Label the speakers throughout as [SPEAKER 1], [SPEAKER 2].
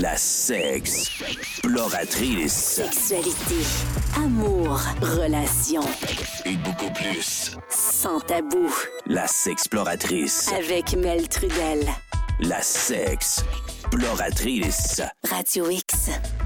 [SPEAKER 1] La sexploratrice.
[SPEAKER 2] Sexualité, amour, relations.
[SPEAKER 1] Et beaucoup plus.
[SPEAKER 2] Sans tabou.
[SPEAKER 1] La sexploratrice.
[SPEAKER 2] Avec Mel Trudel.
[SPEAKER 1] La sexploratrice.
[SPEAKER 2] Radio X.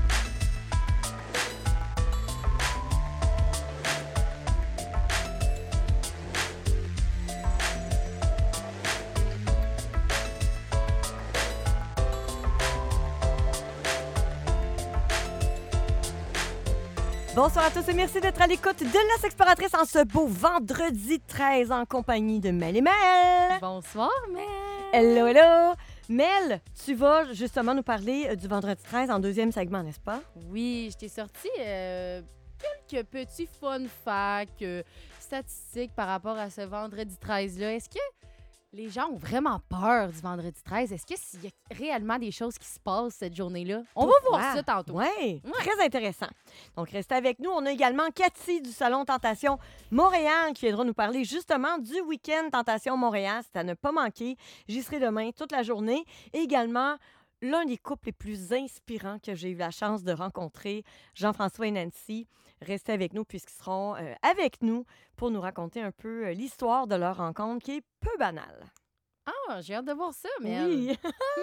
[SPEAKER 3] Bonsoir à tous et merci d'être à l'écoute de La Sexploratrice en ce beau vendredi 13 en compagnie de Mel et Mel.
[SPEAKER 4] Bonsoir, Mel.
[SPEAKER 3] Hello, hello. Mel, tu vas justement nous parler du vendredi 13 en deuxième segment, n'est-ce pas?
[SPEAKER 4] Oui, je t'ai sorti quelques petits fun facts, statistiques par rapport à ce vendredi 13-là. Est-ce que les gens ont vraiment peur du vendredi 13? Est-ce qu'il y a réellement des choses qui se passent cette journée-là? On va voir ça tantôt.
[SPEAKER 3] Oui, très intéressant. Donc, restez avec nous. On a également Cathy du Salon Tentation Montréal qui viendra nous parler justement du week-end Tentation Montréal. C'est à ne pas manquer. J'y serai demain toute la journée. Et également, l'un des couples les plus inspirants que j'ai eu la chance de rencontrer, Jean-François et Nancy. Restez avec nous puisqu'ils seront avec nous pour nous raconter un peu l'histoire de leur rencontre qui est peu banale.
[SPEAKER 4] Ah, j'ai hâte de voir ça, Mel.
[SPEAKER 3] Oui.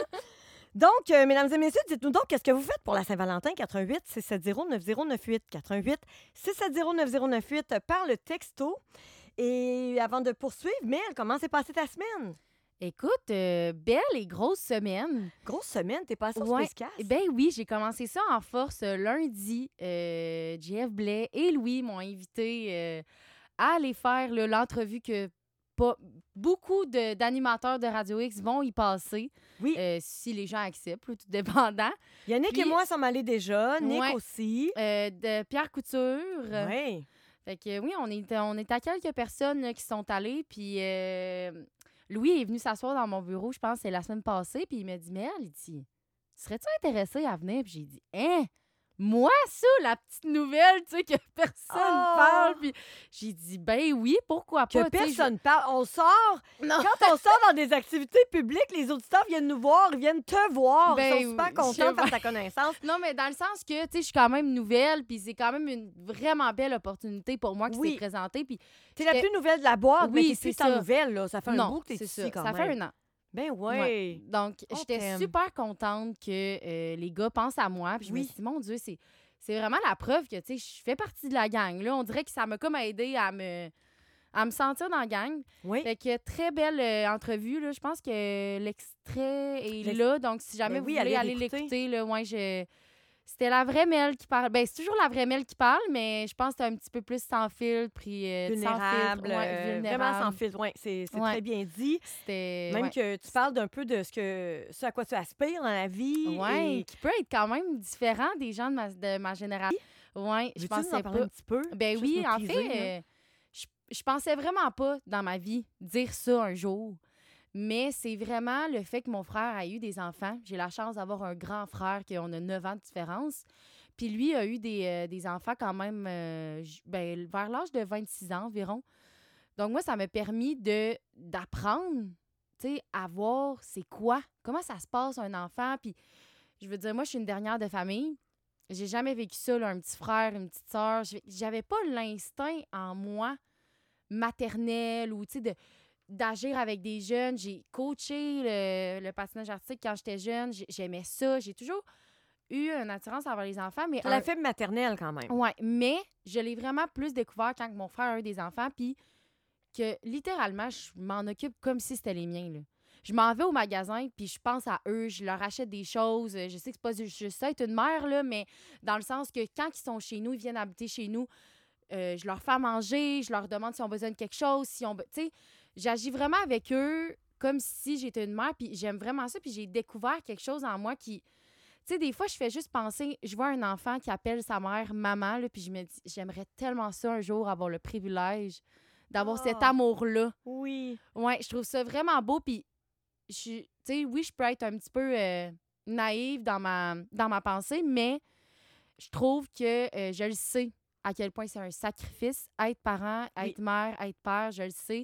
[SPEAKER 3] Donc, mesdames et messieurs, dites-nous donc qu'est-ce que vous faites pour la Saint-Valentin. 88 670 9098 88 670 9098 par le texto. Et avant de poursuivre, Mel, comment s'est passée ta semaine?
[SPEAKER 4] Écoute, belle et grosse semaine.
[SPEAKER 3] Grosse semaine, t'es passée au
[SPEAKER 4] Ouais.
[SPEAKER 3] Space Cast?
[SPEAKER 4] Ben oui, j'ai commencé ça en force lundi. JF Blais et Louis m'ont invité à aller faire là, l'entrevue que pas beaucoup d'animateurs de Radio X vont y passer.
[SPEAKER 3] Oui.
[SPEAKER 4] Si les gens acceptent, là, tout dépendant.
[SPEAKER 3] Yannick
[SPEAKER 4] Puis-
[SPEAKER 3] et moi sommes allés déjà, Nick
[SPEAKER 4] Ouais.
[SPEAKER 3] aussi.
[SPEAKER 4] De Pierre Couture.
[SPEAKER 3] Oui.
[SPEAKER 4] Fait que oui, on est à quelques personnes là, qui sont allées. Puis Louis est venu s'asseoir dans mon bureau, je pense, c'est la semaine passée. Puis il m'a dit, Mel, il dit, serais-tu intéressée à venir? Puis j'ai dit, hein? Moi, ça, la petite nouvelle, tu sais, que personne parle. Puis j'ai dit, ben oui, pourquoi pas?
[SPEAKER 3] Que
[SPEAKER 4] tu sais,
[SPEAKER 3] personne parle. On sort.
[SPEAKER 4] Non.
[SPEAKER 3] Quand on sort dans des activités publiques, les auditeurs viennent nous voir, ils viennent te voir.
[SPEAKER 4] Ben,
[SPEAKER 3] Ils sont super
[SPEAKER 4] je
[SPEAKER 3] contents
[SPEAKER 4] sais
[SPEAKER 3] de faire ta connaissance.
[SPEAKER 4] Non, mais dans le sens que, tu sais, je suis quand même nouvelle, puis c'est quand même une vraiment belle opportunité pour moi qui
[SPEAKER 3] Oui.
[SPEAKER 4] s'est présentée. Puis
[SPEAKER 3] T'es la plus nouvelle de la boîte, mais
[SPEAKER 4] Oui,
[SPEAKER 3] t'es
[SPEAKER 4] c'est
[SPEAKER 3] plus ta
[SPEAKER 4] ça.
[SPEAKER 3] nouvelle, là. Ça fait un
[SPEAKER 4] non,
[SPEAKER 3] bout que t'es
[SPEAKER 4] c'est
[SPEAKER 3] ici
[SPEAKER 4] ça.
[SPEAKER 3] quand
[SPEAKER 4] Ça
[SPEAKER 3] même.
[SPEAKER 4] fait un an.
[SPEAKER 3] Ben
[SPEAKER 4] Ouais.
[SPEAKER 3] ouais.
[SPEAKER 4] Donc,
[SPEAKER 3] On
[SPEAKER 4] j'étais
[SPEAKER 3] t'aime.
[SPEAKER 4] super contente que les gars pensent à moi. Puis je me
[SPEAKER 3] Oui.
[SPEAKER 4] suis dit, mon Dieu, c'est vraiment la preuve que, tu sais, je fais partie de la gang. Là, on dirait que ça m'a comme aidé à me sentir dans la gang.
[SPEAKER 3] Oui.
[SPEAKER 4] Fait que très belle entrevue. Là. Je pense que l'extrait est là. Donc, si jamais
[SPEAKER 3] Ben
[SPEAKER 4] vous
[SPEAKER 3] oui,
[SPEAKER 4] voulez
[SPEAKER 3] allez
[SPEAKER 4] aller
[SPEAKER 3] l'écouter.
[SPEAKER 4] l'écouter, là, c'était la vraie Mel qui parle. Ben, c'est toujours la vraie Mel qui parle, mais je pense que c'est un petit peu plus sans filtre. Puis,
[SPEAKER 3] Vulnérable.
[SPEAKER 4] sans filtre. Ouais,
[SPEAKER 3] Vraiment sans filtre. Oui, c'est
[SPEAKER 4] Ouais.
[SPEAKER 3] très bien dit.
[SPEAKER 4] C'était.
[SPEAKER 3] Même
[SPEAKER 4] ouais.
[SPEAKER 3] que tu parles d'un peu de ce à quoi tu aspires dans la vie.
[SPEAKER 4] Ouais,
[SPEAKER 3] Et...
[SPEAKER 4] qui peut être quand même différent des gens de ma génération. Ouais, je
[SPEAKER 3] Veux-tu nous en
[SPEAKER 4] pensais
[SPEAKER 3] parler
[SPEAKER 4] pas.
[SPEAKER 3] un petit peu?
[SPEAKER 4] Ben
[SPEAKER 3] Juste
[SPEAKER 4] oui,
[SPEAKER 3] nous
[SPEAKER 4] en
[SPEAKER 3] teaser, là.
[SPEAKER 4] fait, je pensais vraiment pas dans ma vie dire ça un jour. Mais c'est vraiment le fait que mon frère a eu des enfants. J'ai la chance d'avoir un grand frère qui on a 9 ans de différence. Puis lui a eu des enfants quand même vers l'âge de 26 ans environ. Donc moi, ça m'a permis d'apprendre, tu sais, à voir c'est quoi, comment ça se passe un enfant. Puis je veux dire, moi, je suis une dernière de famille. J'ai jamais vécu ça, là, un petit frère, une petite sœur. J'avais pas l'instinct en moi maternel ou, tu sais, d'agir avec des jeunes. J'ai coaché le patinage artistique quand j'étais jeune. J'aimais ça. J'ai toujours eu une attirance envers les enfants. Mais
[SPEAKER 3] T'as la fibre maternelle quand même.
[SPEAKER 4] ouais, mais je l'ai vraiment plus découvert quand mon frère a eu des enfants, puis que littéralement, je m'en occupe comme si c'était les miens, là. Je m'en vais au magasin, puis je pense à eux, je leur achète des choses. Je sais que c'est pas juste ça, être une mère, là, mais dans le sens que quand ils sont chez nous, ils viennent habiter chez nous, je leur fais à manger, je leur demande s'ils ont besoin de quelque chose, tu sais, j'agis vraiment avec eux comme si j'étais une mère, puis j'aime vraiment ça, puis j'ai découvert quelque chose en moi qui... Tu sais, des fois, je fais juste penser, je vois un enfant qui appelle sa mère maman, là, puis je me dis, j'aimerais tellement ça un jour avoir le privilège d'avoir cet amour-là.
[SPEAKER 3] Oui.
[SPEAKER 4] Ouais, je trouve ça vraiment beau, puis tu sais, oui, je peux être un petit peu naïve dans ma pensée, mais je trouve que je le sais à quel point c'est un sacrifice. Être parent, être mère, être père, je le sais.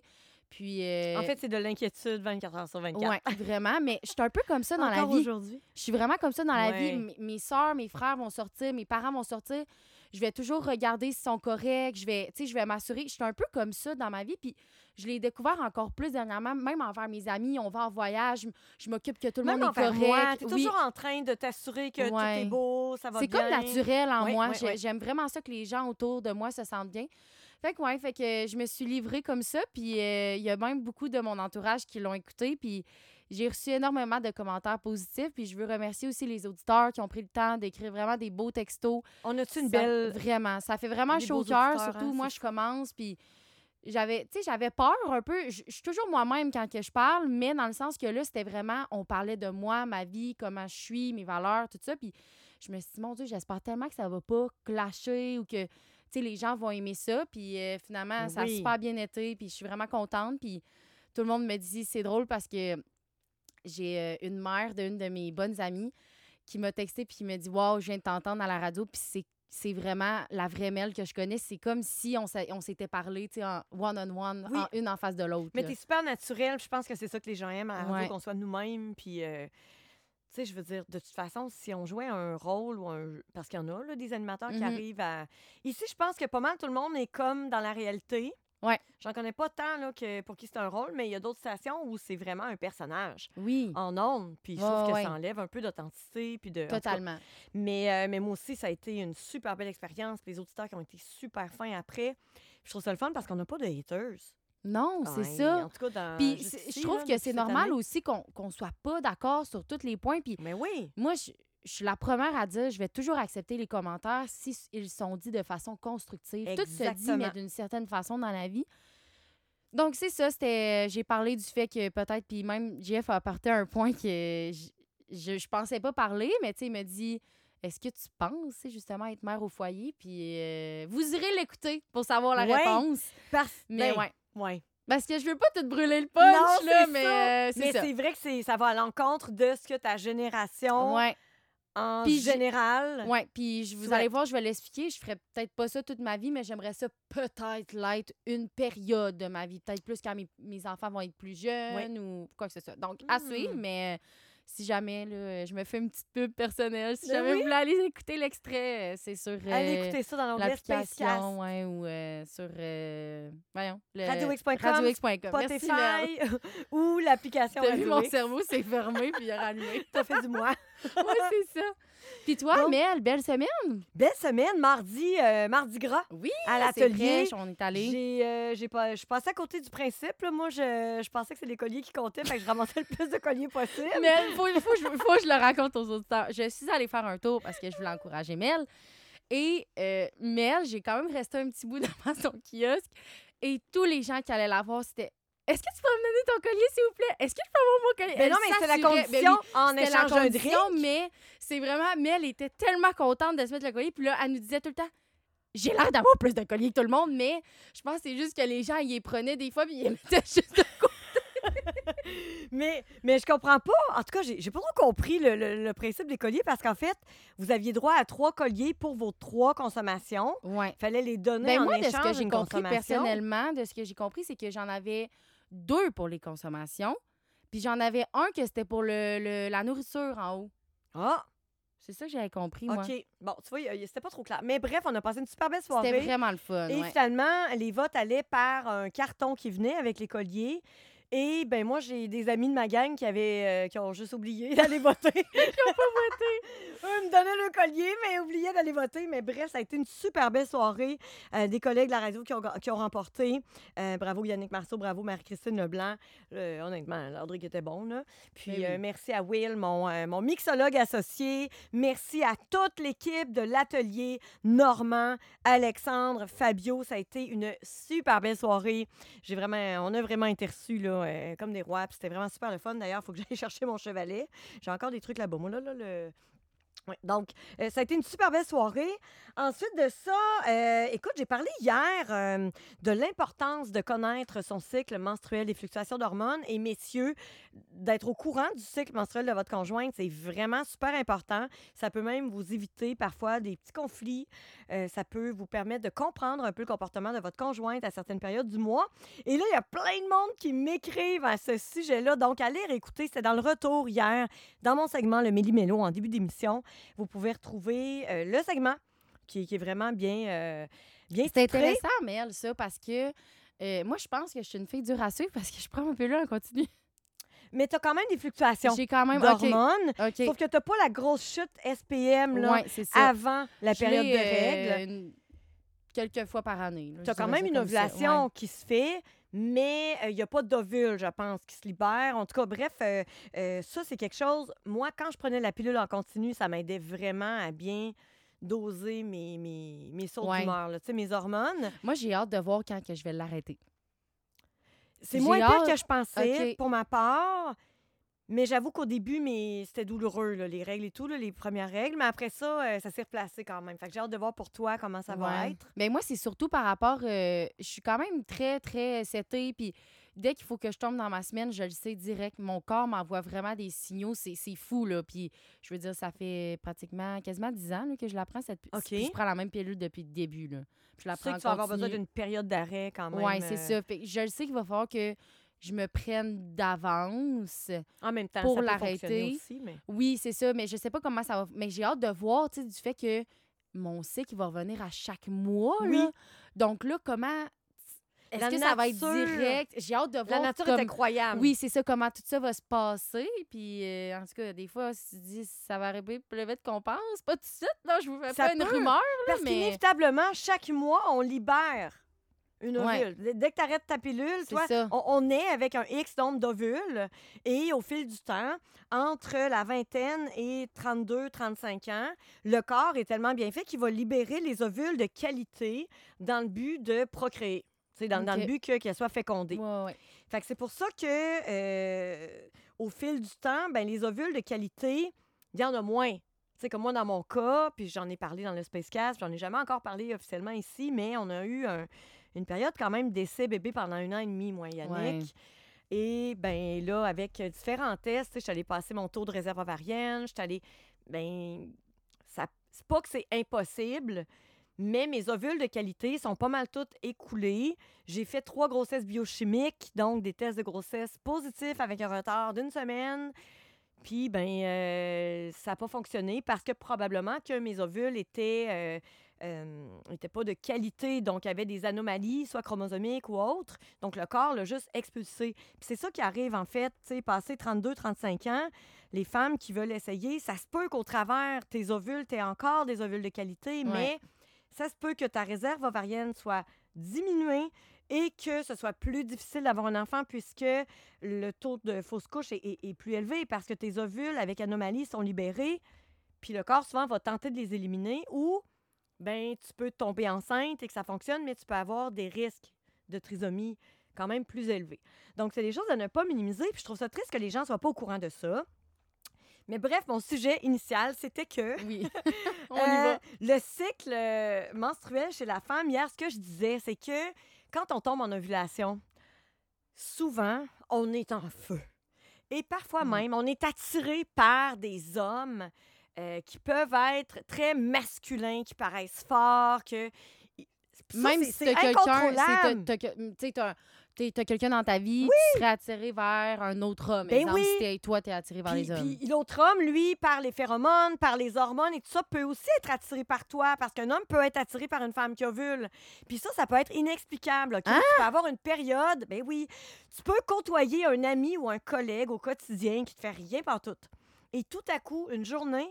[SPEAKER 4] Puis,
[SPEAKER 3] En fait, c'est de l'inquiétude 24 heures sur 24.
[SPEAKER 4] ouais, vraiment. Mais je suis un peu comme ça dans la
[SPEAKER 3] Encore
[SPEAKER 4] vie.
[SPEAKER 3] aujourd'hui.
[SPEAKER 4] Je suis vraiment comme ça dans la
[SPEAKER 3] Ouais.
[SPEAKER 4] vie. Mes soeurs, mes frères vont sortir, mes parents vont sortir. Je vais toujours regarder s'ils sont corrects. Je vais m'assurer. Je suis un peu comme ça dans ma vie. Puis je l'ai découvert encore plus dernièrement, même envers mes amis. On va en voyage. Je m'occupe que tout le
[SPEAKER 3] Même
[SPEAKER 4] monde est
[SPEAKER 3] envers moi,
[SPEAKER 4] correct.
[SPEAKER 3] t'es
[SPEAKER 4] Oui.
[SPEAKER 3] toujours en train de t'assurer que tout
[SPEAKER 4] Ouais.
[SPEAKER 3] est beau, ça va
[SPEAKER 4] C'est
[SPEAKER 3] bien.
[SPEAKER 4] comme naturel en
[SPEAKER 3] Oui,
[SPEAKER 4] moi.
[SPEAKER 3] oui, oui.
[SPEAKER 4] J'aime vraiment ça que les gens autour de moi se sentent bien. Fait que je me suis livrée comme ça. Puis il y a même beaucoup de mon entourage qui l'ont écouté. Puis j'ai reçu énormément de commentaires positifs. Puis je veux remercier aussi les auditeurs qui ont pris le temps d'écrire vraiment des beaux textos.
[SPEAKER 3] On a-tu une
[SPEAKER 4] Ça-
[SPEAKER 3] belle...
[SPEAKER 4] Vraiment, ça fait vraiment
[SPEAKER 3] des
[SPEAKER 4] chaud au
[SPEAKER 3] beaux
[SPEAKER 4] cœur.
[SPEAKER 3] auditeurs,
[SPEAKER 4] Surtout,
[SPEAKER 3] hein,
[SPEAKER 4] moi,
[SPEAKER 3] c'est
[SPEAKER 4] je commence. Puis j'avais peur un peu. Je suis toujours moi-même quand que je parle, mais dans le sens que là, c'était vraiment, on parlait de moi, ma vie, comment je suis, mes valeurs, tout ça. Puis je me suis dit, mon Dieu, j'espère tellement que ça va pas clasher ou que, les gens vont aimer ça. Puis finalement,
[SPEAKER 3] Mais
[SPEAKER 4] ça a
[SPEAKER 3] oui.
[SPEAKER 4] super bien été. Puis je suis vraiment contente. Puis tout le monde me dit, c'est drôle parce que j'ai une mère d'une de mes bonnes amies qui m'a texté puis qui me dit, wow, je viens de t'entendre à la radio. Puis c'est vraiment la vraie Mel que je connais. C'est comme si on s'était parlé, en one-on-one,
[SPEAKER 3] Oui.
[SPEAKER 4] une en face de l'autre.
[SPEAKER 3] Mais
[SPEAKER 4] là.
[SPEAKER 3] t'es super naturel, je pense que c'est ça que les gens aiment, à la radio,
[SPEAKER 4] Ouais.
[SPEAKER 3] qu'on soit nous-mêmes, puis... tu sais, je veux dire, de toute façon, si on jouait un rôle ou un... Parce qu'il y en a, là, des animateurs qui
[SPEAKER 4] Mhm.
[SPEAKER 3] arrivent à... Ici, je pense que pas mal tout le monde est comme dans la réalité.
[SPEAKER 4] Ouais.
[SPEAKER 3] J'en connais pas tant, là, pour qui c'est un rôle, mais il y a d'autres stations où c'est vraiment un personnage
[SPEAKER 4] Oui,
[SPEAKER 3] en ondes. Puis je
[SPEAKER 4] Ouais,
[SPEAKER 3] trouve que
[SPEAKER 4] ouais.
[SPEAKER 3] ça enlève un peu d'authenticité, puis de... en tout cas,
[SPEAKER 4] totalement.
[SPEAKER 3] mais moi aussi, ça a été une super belle expérience. Puis les auditeurs qui ont été super fins après. Je trouve ça le fun parce qu'on n'a pas de haters.
[SPEAKER 4] Non, c'est
[SPEAKER 3] Ouais,
[SPEAKER 4] ça.
[SPEAKER 3] En tout cas, dans...
[SPEAKER 4] Puis
[SPEAKER 3] juste
[SPEAKER 4] je
[SPEAKER 3] ici,
[SPEAKER 4] trouve
[SPEAKER 3] là,
[SPEAKER 4] que
[SPEAKER 3] depuis
[SPEAKER 4] c'est
[SPEAKER 3] cette
[SPEAKER 4] normal
[SPEAKER 3] année.
[SPEAKER 4] aussi qu'on soit pas d'accord sur tous les points. Puis
[SPEAKER 3] Mais oui.
[SPEAKER 4] moi, je suis la première à dire, je vais toujours accepter les commentaires si ils sont dits de façon constructive. Tout se dit,
[SPEAKER 3] Exactement.
[SPEAKER 4] mais d'une certaine façon dans la vie. Donc, c'est ça, j'ai parlé du fait que peut-être, puis même Jeff a apporté un point que je pensais pas parler, mais tu sais, il me dit, est-ce que tu penses, justement, être mère au foyer? Puis vous irez l'écouter pour savoir la
[SPEAKER 3] Ouais.
[SPEAKER 4] réponse. Mais
[SPEAKER 3] Ben,
[SPEAKER 4] ouais.
[SPEAKER 3] ouais.
[SPEAKER 4] Parce que je veux pas te brûler le punch,
[SPEAKER 3] Non,
[SPEAKER 4] là,
[SPEAKER 3] c'est
[SPEAKER 4] mais
[SPEAKER 3] ça.
[SPEAKER 4] c'est
[SPEAKER 3] Mais
[SPEAKER 4] ça.
[SPEAKER 3] c'est vrai que ça va à l'encontre de ce que ta génération,
[SPEAKER 4] Ouais.
[SPEAKER 3] en
[SPEAKER 4] Puis
[SPEAKER 3] général...
[SPEAKER 4] Ouais, puis vous
[SPEAKER 3] souhaite.
[SPEAKER 4] allez voir, je vais l'expliquer. Je ferai peut-être pas ça toute ma vie, mais j'aimerais ça peut-être l'être une période de ma vie. Peut-être plus quand mes enfants vont être plus jeunes ou quoi que ce soit. Donc, à suivre, mais si jamais, là, je me fais une petite pub personnelle, si
[SPEAKER 3] Ben
[SPEAKER 4] jamais
[SPEAKER 3] oui.
[SPEAKER 4] vous voulez aller écouter l'extrait, c'est sur
[SPEAKER 3] Allez écouter ça dans l'onglet Spacecast.
[SPEAKER 4] l'application, ouais, ou sur, voyons,
[SPEAKER 3] RadioX.com,
[SPEAKER 4] RadioX.com. Merci, Mel.
[SPEAKER 3] Spotify ou l'application
[SPEAKER 4] T'as vu,
[SPEAKER 3] Radio
[SPEAKER 4] mon
[SPEAKER 3] X.
[SPEAKER 4] cerveau s'est fermé puis il a rallumé.
[SPEAKER 3] T'as fait du moi.
[SPEAKER 4] Ouais, c'est ça. Puis toi,
[SPEAKER 3] Donc-
[SPEAKER 4] Mel, belle semaine?
[SPEAKER 3] Belle semaine, mardi gras.
[SPEAKER 4] Oui,
[SPEAKER 3] à
[SPEAKER 4] c'est
[SPEAKER 3] l'atelier.
[SPEAKER 4] vrai, on est allé.
[SPEAKER 3] Je suis passée à côté du principe. Là. Moi, je pensais que c'est les colliers qui comptaient, fait que je ramassais le plus de colliers possible.
[SPEAKER 4] Mais il faut que je le raconte aux auditeurs. Je suis allée faire un tour parce que je voulais encourager Mel. Et Mel, j'ai quand même resté un petit bout devant son kiosque. Et tous les gens qui allaient la voir, c'était « Est-ce que tu peux me donner ton collier, s'il vous plaît? Est-ce que je peux avoir mon collier? »
[SPEAKER 3] Mais non, mais c'est la
[SPEAKER 4] s'assurait-
[SPEAKER 3] condition
[SPEAKER 4] Ben oui,
[SPEAKER 3] en
[SPEAKER 4] c'était la
[SPEAKER 3] échange d'un
[SPEAKER 4] condition,
[SPEAKER 3] drink.
[SPEAKER 4] mais c'est vraiment... Mel était tellement contente de se mettre le collier. Puis là, elle nous disait tout le temps « J'ai l'air d'avoir plus de colliers que tout le monde, mais je pense que c'est juste que les gens, ils les prenaient des fois puis ils les mettaient juste de côté.
[SPEAKER 3] Mais je comprends pas. En tout cas, j'ai pas trop compris le principe des colliers parce qu'en fait, vous aviez droit à 3 colliers pour vos 3 consommations. »
[SPEAKER 4] Ouais.
[SPEAKER 3] Il fallait les donner
[SPEAKER 4] Ben
[SPEAKER 3] en
[SPEAKER 4] moi, de ce
[SPEAKER 3] échange
[SPEAKER 4] que j'ai
[SPEAKER 3] d'une
[SPEAKER 4] compris
[SPEAKER 3] consommation.
[SPEAKER 4] personnellement, de ce que j'ai compris, c'est que j'en avais 2 pour les consommations. Puis j'en avais un que c'était pour la nourriture en haut.
[SPEAKER 3] Ah,
[SPEAKER 4] C'est ça que j'avais compris, moi.
[SPEAKER 3] OK. Bon, tu vois, c'était pas trop clair. Mais bref, on a passé une super belle
[SPEAKER 4] C'était
[SPEAKER 3] soirée.
[SPEAKER 4] vraiment le fun,
[SPEAKER 3] Et
[SPEAKER 4] ouais.
[SPEAKER 3] finalement, les votes allaient par un carton qui venait avec les colliers. Et ben moi, j'ai des amis de ma gang qui ont juste oublié d'aller voter. Ils n'ont pas voté. Eux me donnaient le collier, mais oubliaient d'aller voter. Mais bref, ça a été une super belle soirée. Des collègues de la radio qui ont remporté. Bravo Yannick Marceau, bravo Marie-Christine Leblanc. Honnêtement, leur drink était bon. Là. Puis
[SPEAKER 4] Ben oui.
[SPEAKER 3] merci à Will, mon mixologue associé. Merci à toute l'équipe de l'atelier, Normand, Alexandre, Fabio. Ça a été une super belle soirée. On a vraiment été reçus là, comme des rois. Puis c'était vraiment super le fun. D'ailleurs, il faut que j'aille chercher mon chevalet. J'ai encore des trucs là-bas. Moi, là, Oui, donc, ça a été une super belle soirée. Ensuite de ça, écoute, j'ai parlé hier de l'importance de connaître son cycle menstruel, les fluctuations d'hormones. Et messieurs, d'être au courant du cycle menstruel de votre conjointe, c'est vraiment super important. Ça peut même vous éviter parfois des petits conflits. Ça peut vous permettre de comprendre un peu le comportement de votre conjointe à certaines périodes du mois. Et là, il y a plein de monde qui m'écrivent à ce sujet-là. Donc, allez réécouter. C'était dans le retour hier, dans mon segment Le Méli-Mélo, en début d'émission. Vous pouvez retrouver le segment qui est vraiment bien
[SPEAKER 4] C'est
[SPEAKER 3] titré.
[SPEAKER 4] intéressant, Mel, ça, parce que moi, je pense que je suis une fille dure à suivre parce que je prends mon pilule en continu.
[SPEAKER 3] Mais tu as quand même des fluctuations
[SPEAKER 4] J'ai quand même...
[SPEAKER 3] d'hormones.
[SPEAKER 4] OK.
[SPEAKER 3] Sauf que tu n'as pas la grosse chute SPM là,
[SPEAKER 4] Ouais, c'est ça.
[SPEAKER 3] avant la
[SPEAKER 4] Je
[SPEAKER 3] période
[SPEAKER 4] l'ai,
[SPEAKER 3] de règles.
[SPEAKER 4] quelques fois par année.
[SPEAKER 3] Tu as quand même une ovulation qui se fait, mais il n'y a pas d'ovule, je pense, qui se libère. En tout cas, bref, ça, c'est quelque chose. Moi, quand je prenais la pilule en continu, ça m'aidait vraiment à bien doser mes sauts
[SPEAKER 4] Ouais.
[SPEAKER 3] d'humeur, là, tu sais, mes hormones.
[SPEAKER 4] Moi, j'ai hâte de voir quand que je vais l'arrêter.
[SPEAKER 3] C'est
[SPEAKER 4] J'ai
[SPEAKER 3] moins pire
[SPEAKER 4] hâte.
[SPEAKER 3] que je pensais
[SPEAKER 4] OK.
[SPEAKER 3] pour ma part. Mais j'avoue qu'au début, c'était douloureux, là, les règles et tout, là, les premières règles. Mais après ça, ça s'est replacé quand même. Fait que j'ai hâte de voir pour toi comment ça va
[SPEAKER 4] Ouais.
[SPEAKER 3] être.
[SPEAKER 4] Mais moi, c'est surtout par rapport... je suis quand même très, très setée. Puis dès qu'il faut que je tombe dans ma semaine, je le sais direct. Mon corps m'envoie vraiment des signaux. C'est fou, là. Puis je veux dire, ça fait pratiquement quasiment 10 ans là, que je la prends.
[SPEAKER 3] OK.
[SPEAKER 4] Puis je prends la même pilule depuis le début, là. Puis je la
[SPEAKER 3] Tu sais
[SPEAKER 4] prends
[SPEAKER 3] que tu vas avoir
[SPEAKER 4] continu.
[SPEAKER 3] besoin d'une période d'arrêt quand même.
[SPEAKER 4] Oui, c'est ça. Fait que je le sais qu'il va falloir que je me prenne d'avance.
[SPEAKER 3] En même temps,
[SPEAKER 4] pour
[SPEAKER 3] ça peut
[SPEAKER 4] l'arrêter.
[SPEAKER 3] fonctionner aussi, mais...
[SPEAKER 4] Oui, c'est ça, mais je sais pas comment ça va. Mais j'ai hâte de voir, tu sais, du fait que mon cycle va revenir à chaque mois,
[SPEAKER 3] Oui.
[SPEAKER 4] là. Donc là, comment... Est-ce
[SPEAKER 3] La
[SPEAKER 4] que ça va être
[SPEAKER 3] nature-
[SPEAKER 4] direct? J'ai hâte de
[SPEAKER 3] La
[SPEAKER 4] voir
[SPEAKER 3] nature
[SPEAKER 4] comme...
[SPEAKER 3] est incroyable.
[SPEAKER 4] Oui, c'est ça, comment tout ça va se passer. Puis, en tout cas, des fois, si tu dis ça va arriver plus vite qu'on pense, pas tout de suite, là, je vous fais
[SPEAKER 3] Ça
[SPEAKER 4] pas une
[SPEAKER 3] peut,
[SPEAKER 4] rumeur, là,
[SPEAKER 3] Parce
[SPEAKER 4] mais...
[SPEAKER 3] qu'inévitablement, chaque mois, on libère une
[SPEAKER 4] Ouais.
[SPEAKER 3] ovule. Dès que tu arrêtes ta pilule,
[SPEAKER 4] C'est
[SPEAKER 3] toi,
[SPEAKER 4] ça.
[SPEAKER 3] on est avec un X nombre d'ovules. Et au fil du temps, entre la vingtaine et 32-35 ans, le corps est tellement bien fait qu'il va libérer les ovules de qualité dans le but de procréer. Tu sais, dans le
[SPEAKER 4] OK.
[SPEAKER 3] but qu'elle soit fécondée.
[SPEAKER 4] Ouais.
[SPEAKER 3] Fait que c'est pour ça que, au fil du temps, ben, les ovules de qualité, il y en a moins. Tu sais, comme moi, dans mon cas, puis j'en ai parlé dans le Spacecast, j'en ai jamais encore parlé officiellement ici, mais on a eu une période quand même d'essai bébé pendant 1 an et demi, moi, Yannick.
[SPEAKER 4] Ouais.
[SPEAKER 3] Et ben là, avec différents tests, tu sais, je suis allée passer mon taux de réserve ovarienne, je suis allée... Ben, c'est pas que c'est impossible, mais mes ovules de qualité sont pas mal toutes écoulés. J'ai fait 3 grossesses biochimiques, donc des tests de grossesse positifs avec un retard d'1 semaine. Puis, ben, ça n'a pas fonctionné parce que probablement que mes ovules étaient pas de qualité, donc il y avait des anomalies, soit chromosomiques ou autres. Donc, le corps l'a juste expulsé. Puis c'est ça qui arrive, en fait, tu sais, passé 32-35 ans, les femmes qui veulent essayer, ça se peut qu'au travers tes ovules, tu aies encore des ovules de qualité, mais ça se peut que ta réserve ovarienne soit diminuée et que ce soit plus difficile d'avoir un enfant puisque le taux de fausse couche est plus élevé parce que tes ovules avec anomalie sont libérés, puis le corps souvent va tenter de les éliminer ou ben tu peux tomber enceinte et que ça fonctionne, mais tu peux avoir des risques de trisomie quand même plus élevés. Donc, c'est des choses à ne pas minimiser, puis je trouve ça triste que les gens ne soient pas au courant de ça. Mais bref, mon sujet initial, c'était que
[SPEAKER 4] Oui. On y va.
[SPEAKER 3] le cycle menstruel chez la femme, hier, ce que je disais, c'est que quand on tombe en ovulation, souvent, on est en feu. Et parfois même, on est attiré par des hommes qui peuvent être très masculins, qui paraissent forts, que... Ça,
[SPEAKER 4] Même si
[SPEAKER 3] c'est
[SPEAKER 4] t'as
[SPEAKER 3] incontrôlable.
[SPEAKER 4] t'as quelqu'un dans ta vie, tu serais attiré vers un autre homme.
[SPEAKER 3] Ben
[SPEAKER 4] exemple,
[SPEAKER 3] oui.
[SPEAKER 4] si toi, t'es attiré vers les hommes.
[SPEAKER 3] Puis l'autre homme, lui, par les phéromones, par les hormones et tout ça, peut aussi être attiré par toi parce qu'un homme peut être attiré par une femme qui ovule. Puis ça peut être inexplicable. OK? Tu peux avoir une période, ben oui, tu peux côtoyer un ami ou un collègue au quotidien qui te fait rien pantoute. Et tout à coup, une journée,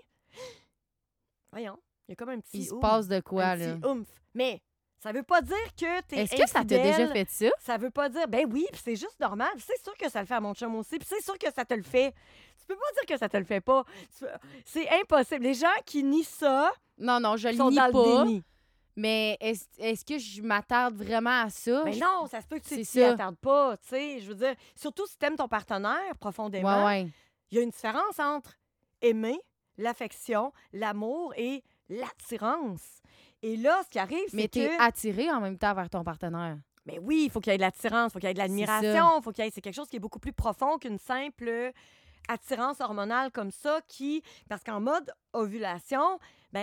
[SPEAKER 3] voyons, il y a comme un petit
[SPEAKER 4] Il se
[SPEAKER 3] oomph,
[SPEAKER 4] passe de quoi,
[SPEAKER 3] un
[SPEAKER 4] là?
[SPEAKER 3] petit oomph. Mais ça veut pas dire que t'es
[SPEAKER 4] Est-ce que ça t'a déjà
[SPEAKER 3] infidèle.
[SPEAKER 4] fait ça?
[SPEAKER 3] Ça veut pas dire, ben oui, puis c'est juste normal. Puis c'est sûr que ça le fait à mon chum aussi. Puis c'est sûr que ça te le fait. Tu peux pas dire que ça te le fait pas. C'est impossible. Les gens qui nient ça
[SPEAKER 4] Non, je le
[SPEAKER 3] sont
[SPEAKER 4] nie
[SPEAKER 3] dans le
[SPEAKER 4] pas.
[SPEAKER 3] déni.
[SPEAKER 4] Mais est-ce que je m'attarde vraiment à ça?
[SPEAKER 3] Mais non, ça se peut que tu
[SPEAKER 4] C'est
[SPEAKER 3] t'y
[SPEAKER 4] ça.
[SPEAKER 3] attardes pas. Tu sais, je veux dire, surtout si t'aimes ton partenaire profondément,
[SPEAKER 4] Ouais.
[SPEAKER 3] il y a une différence entre aimer l'affection, l'amour et l'attirance. Et là, ce qui arrive,
[SPEAKER 4] Mais
[SPEAKER 3] c'est
[SPEAKER 4] t'es
[SPEAKER 3] que...
[SPEAKER 4] attiré en même temps vers ton partenaire.
[SPEAKER 3] Mais oui, il faut qu'il y ait de l'attirance, il faut qu'il y ait de l'admiration, il faut qu'il y ait... C'est quelque chose qui est beaucoup plus profond qu'une simple attirance hormonale comme ça qui... Parce qu'en mode ovulation,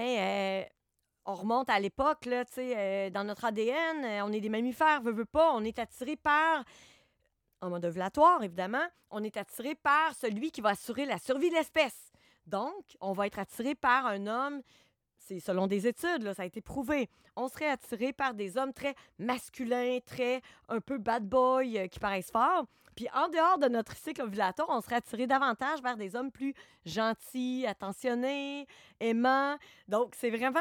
[SPEAKER 3] on remonte à l'époque, là, tu sais, dans notre ADN, on est des mammifères, veut pas, on est attiré par... En mode ovulatoire, évidemment, on est attiré par celui qui va assurer la survie de l'espèce. Donc, on va être attiré par un homme, c'est selon des études, là, ça a été prouvé. On serait attiré par des hommes très masculins, très un peu bad boy, qui paraissent forts. Puis en dehors de notre cycle ovulatoire, on serait attiré davantage vers des hommes plus gentils, attentionnés, aimants. Donc, c'est vraiment,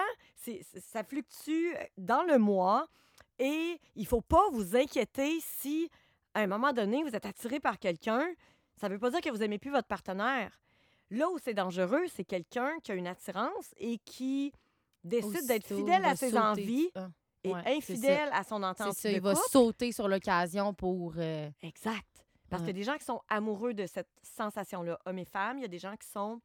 [SPEAKER 3] ça fluctue dans le mois et il faut pas vous inquiéter si, à un moment donné, vous êtes attiré par quelqu'un. Ça veut pas dire que vous aimez plus votre partenaire. Là où c'est dangereux, c'est quelqu'un qui a une attirance et qui décide d'être
[SPEAKER 4] Aussitôt,
[SPEAKER 3] fidèle à
[SPEAKER 4] va
[SPEAKER 3] ses
[SPEAKER 4] sauter.
[SPEAKER 3] envies et
[SPEAKER 4] Ouais, c'est
[SPEAKER 3] infidèle à son
[SPEAKER 4] ça.
[SPEAKER 3] entente
[SPEAKER 4] C'est ça,
[SPEAKER 3] de
[SPEAKER 4] il va
[SPEAKER 3] couple.
[SPEAKER 4] sauter sur l'occasion pour...
[SPEAKER 3] Exact. Parce qu'il y a des gens qui sont amoureux de cette sensation-là, hommes et femmes. Il y a des gens qui sont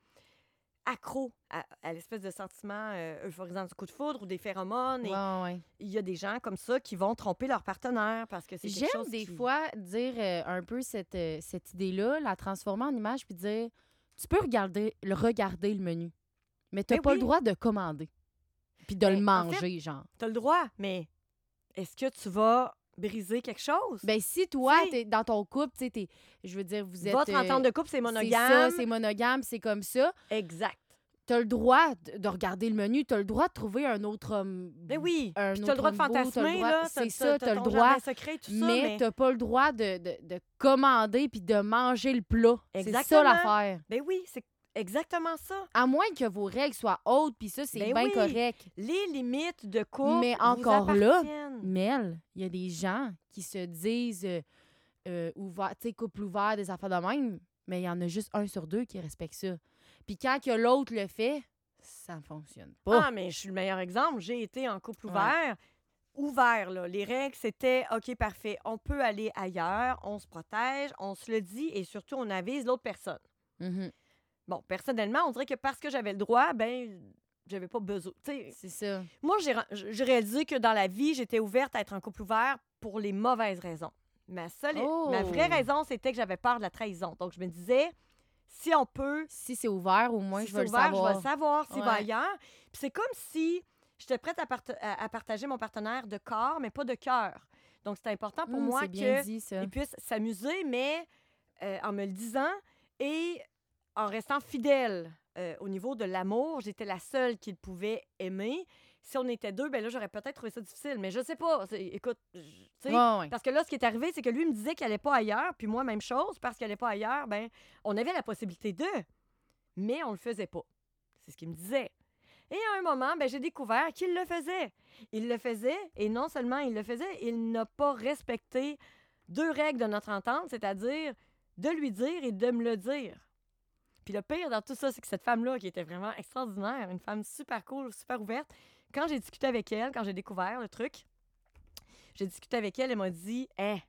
[SPEAKER 3] accros à l'espèce de sentiment euphorisant du coup de foudre ou des phéromones. Et
[SPEAKER 4] Ouais.
[SPEAKER 3] il y a des gens comme ça qui vont tromper leur partenaire parce que c'est quelque
[SPEAKER 4] J'aime
[SPEAKER 3] chose
[SPEAKER 4] des
[SPEAKER 3] qui...
[SPEAKER 4] fois dire un peu cette idée-là, la transformer en image, puis dire, tu peux regarder le menu, mais tu n'as
[SPEAKER 3] Ben
[SPEAKER 4] pas
[SPEAKER 3] oui.
[SPEAKER 4] le droit de commander, puis de le
[SPEAKER 3] Ben, en
[SPEAKER 4] manger, genre.
[SPEAKER 3] Tu as le droit, mais est-ce que tu vas briser quelque chose?
[SPEAKER 4] Ben si toi,
[SPEAKER 3] Tu sais-
[SPEAKER 4] t'es dans ton couple, tu sais, je veux dire, vous êtes...
[SPEAKER 3] Votre entente de couple, c'est
[SPEAKER 4] c'est
[SPEAKER 3] monogame.
[SPEAKER 4] ça, c'est monogame, c'est comme ça.
[SPEAKER 3] Exact.
[SPEAKER 4] Tu as le droit de regarder le menu, tu as le droit de trouver un autre homme.
[SPEAKER 3] Ben oui.
[SPEAKER 4] Un
[SPEAKER 3] Puis t'as le droit de
[SPEAKER 4] autre homme beau, t'as le
[SPEAKER 3] fantasmer,
[SPEAKER 4] droit-
[SPEAKER 3] là.
[SPEAKER 4] C'est ça, t'as le
[SPEAKER 3] ton
[SPEAKER 4] droit.
[SPEAKER 3] jardin secret, tout ça,
[SPEAKER 4] Mais t'as pas le droit de commander puis de manger le plat. C'est ça
[SPEAKER 3] Exactement.
[SPEAKER 4] l'affaire.
[SPEAKER 3] Ben oui, c'est exactement ça.
[SPEAKER 4] À moins que vos règles soient hautes, puis ça, c'est
[SPEAKER 3] Ben
[SPEAKER 4] bien
[SPEAKER 3] oui.
[SPEAKER 4] correct.
[SPEAKER 3] Les limites de couple
[SPEAKER 4] Mais
[SPEAKER 3] vous
[SPEAKER 4] encore là,
[SPEAKER 3] appartiennent.
[SPEAKER 4] Mel, il y a des gens qui se disent ouverts, tu sais, couple ouvert, des affaires de même, mais il y en a juste 1 sur 2 qui respecte ça. Puis quand que l'autre le fait, ça ne fonctionne pas.
[SPEAKER 3] Ah, mais je suis le meilleur exemple. J'ai été en couple
[SPEAKER 4] Ouais.
[SPEAKER 3] ouvert. Ouvert, là. Les règles, c'était OK, parfait. On peut aller ailleurs, on se protège, on se le dit et surtout, on avise l'autre personne.
[SPEAKER 4] Mhm.
[SPEAKER 3] Bon, personnellement, on dirait que parce que j'avais le droit, ben, j'avais pas besoin. Tu sais,
[SPEAKER 4] C'est ça.
[SPEAKER 3] moi, j'ai réalisé que dans la vie, j'étais ouverte à être en couple ouvert pour les mauvaises raisons. Ma vraie
[SPEAKER 4] Oh!
[SPEAKER 3] raison, c'était que j'avais peur de la trahison. Donc, je me disais, si on peut,
[SPEAKER 4] Si c'est ouvert, au moins,
[SPEAKER 3] si
[SPEAKER 4] je
[SPEAKER 3] c'est
[SPEAKER 4] veux le
[SPEAKER 3] ouvert, je
[SPEAKER 4] savoir.
[SPEAKER 3] vais le savoir s'il va
[SPEAKER 4] Ouais.
[SPEAKER 3] ailleurs. Puis c'est comme si j'étais prête à partager mon partenaire de corps, mais pas de cœur. Donc, c'est important pour moi
[SPEAKER 4] c'est bien
[SPEAKER 3] qu'il
[SPEAKER 4] dit, ça.
[SPEAKER 3] puisse s'amuser, mais en me le disant et en restant fidèle au niveau de l'amour. J'étais la seule qu'il pouvait aimer. Si on était 2, ben là, j'aurais peut-être trouvé ça difficile, mais je sais pas. Écoute, tu sais,
[SPEAKER 4] Ouais.
[SPEAKER 3] parce que là, ce qui est arrivé, c'est que lui me disait qu'il allait pas ailleurs, puis moi, même chose, parce qu'il allait pas ailleurs, ben, on avait la possibilité de, mais on le faisait pas. C'est ce qu'il me disait. Et à un moment, ben, j'ai découvert qu'il le faisait. Il le faisait, et non seulement il le faisait, il n'a pas respecté 2 règles de notre entente, c'est-à-dire de lui dire et de me le dire. Puis le pire dans tout ça, c'est que cette femme-là, qui était vraiment extraordinaire, une femme super cool, super ouverte, quand j'ai discuté avec elle, quand j'ai découvert le truc, j'ai discuté avec elle, elle m'a dit « Hein,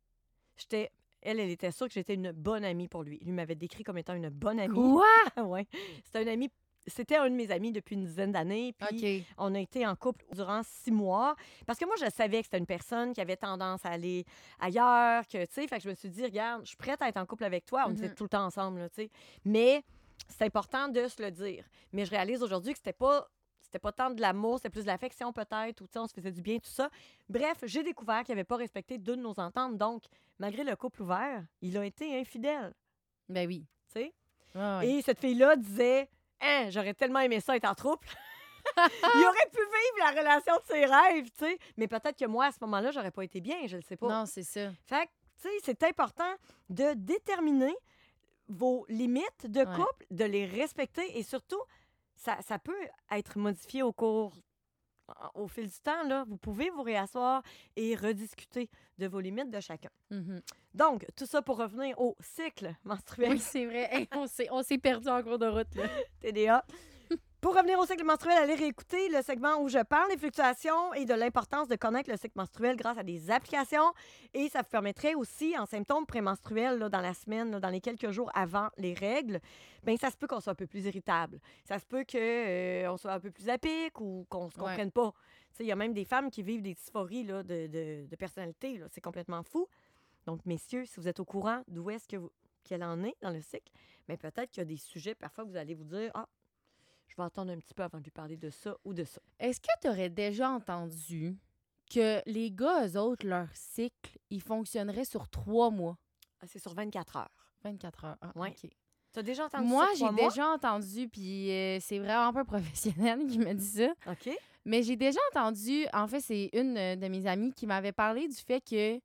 [SPEAKER 3] elle était sûre que j'étais une bonne amie pour lui. » Lui m'avait décrit comme étant une bonne amie.
[SPEAKER 4] Quoi?
[SPEAKER 3] Ouais. C'était un de mes amis depuis une dizaine d'années. Puis
[SPEAKER 4] OK.
[SPEAKER 3] on a été en couple durant 6 mois. Parce que moi, je savais que c'était une personne qui avait tendance à aller ailleurs, que, tu sais, fait que je me suis dit, regarde, je suis prête à être en couple avec toi. On était tout le temps ensemble, là, tu sais. Mais c'est important de se le dire. Mais je réalise aujourd'hui que c'était pas tant de l'amour, c'était plus de l'affection peut-être, ou tu sais, on se faisait du bien, tout ça. Bref, j'ai découvert qu'il n'avait pas respecté 2 de nos ententes. Donc, malgré le couple ouvert, il a été infidèle,
[SPEAKER 4] Ben oui.
[SPEAKER 3] tu sais.
[SPEAKER 4] Ouais.
[SPEAKER 3] Et cette fille-là disait « Hein, j'aurais tellement aimé ça être en trouble. » Il aurait pu vivre la relation de ses rêves, tu sais. Mais peut-être que moi, à ce moment-là, j'aurais pas été bien, je le sais pas.
[SPEAKER 4] Non, c'est ça.
[SPEAKER 3] Fait que, tu sais, c'est important de déterminer vos limites de
[SPEAKER 4] Ouais.
[SPEAKER 3] couple, de les respecter et surtout, ça peut être modifié au fil du temps, là. Vous pouvez vous réasseoir et rediscuter de vos limites de chacun.
[SPEAKER 4] Mhm.
[SPEAKER 3] Donc, tout ça pour revenir au cycle menstruel
[SPEAKER 4] Oui, c'est vrai. Hey, on s'est perdu en cours de route, là.
[SPEAKER 3] TDA. Pour revenir au cycle menstruel, allez réécouter le segment où je parle des fluctuations et de l'importance de connaître le cycle menstruel grâce à des applications. Et ça vous permettrait aussi, en symptômes prémenstruels, là, dans la semaine, là, dans les quelques jours avant les règles, bien, ça se peut qu'on soit un peu plus irritable. Ça se peut qu'on soit un peu plus à pic ou qu'on ne se comprenne pas. Tu sais, il y a même des femmes qui vivent des dysphories là, de personnalité. Là. C'est complètement fou. Donc, messieurs, si vous êtes au courant d'où est-ce qu'elle en est dans le cycle, mais peut-être qu'il y a des sujets, parfois, vous allez vous dire « Ah, je vais attendre un petit peu avant de lui parler de ça ou de ça. »
[SPEAKER 4] Est-ce que tu aurais déjà entendu que les gars, eux autres, leur cycle, il fonctionnerait sur 3 mois?
[SPEAKER 3] Ah, c'est sur 24 heures.
[SPEAKER 4] 24 heures. Ah,
[SPEAKER 3] Ouais.
[SPEAKER 4] OK.
[SPEAKER 3] Tu as déjà entendu
[SPEAKER 4] Moi,
[SPEAKER 3] ça
[SPEAKER 4] j'ai
[SPEAKER 3] 3 mois?
[SPEAKER 4] déjà entendu, puis c'est vraiment pas un professionnel qui me dit ça,
[SPEAKER 3] OK.
[SPEAKER 4] mais j'ai déjà entendu, en fait, c'est une de mes amies qui m'avait parlé du fait que